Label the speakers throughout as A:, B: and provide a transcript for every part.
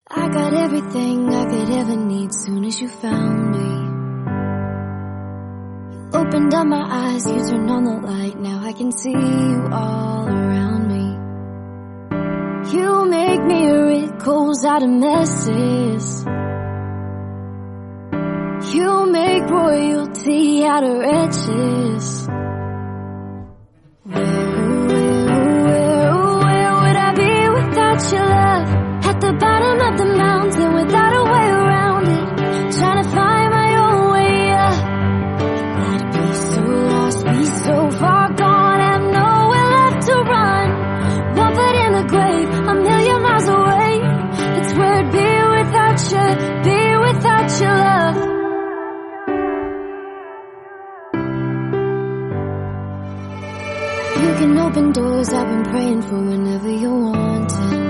A: I got everything I could ever need soon as you found me. You opened up my eyes, you turned on the light. Now I can see you all around me. You make miracles out of messes. You make royalty out of wretches. Where would I be without your love? At the bottom of the mountain without a way around it, trying to find my own way up. I'd be so lost, be so far gone, have nowhere left to run. One foot in the grave, a million miles away. It's where I'd be without your love. You can open doors I've been praying for whenever you're wanting.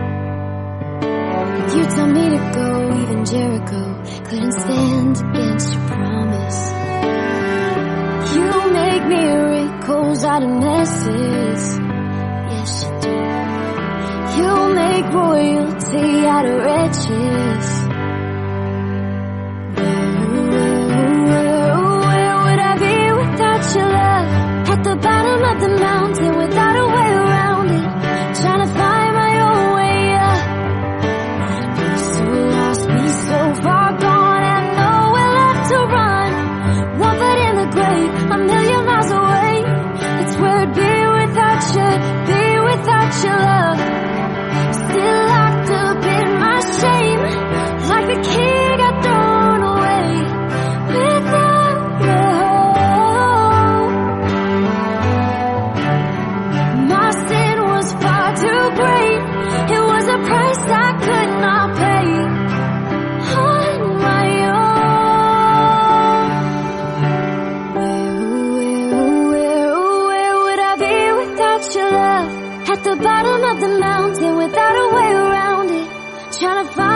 A: If you tell me to go, even Jericho couldn't stand against your promise. You make miracles out of messes. Yes, you do. You make royalty out of wretches. Where would I be without your love? At the bottom of the mountain without a way around it, trying to find my own way up. I'd be so lost, be so far gone, have nowhere left to run. One foot in the grave, a million miles away. It's where I'd be without your love. Still locked up in my shame, like the key got thrown away. Without your hope, my sin was far too great. It was a price I could not pay on my own. Where would I be without your love? At the bottom of the mountain without a way around it, trying to find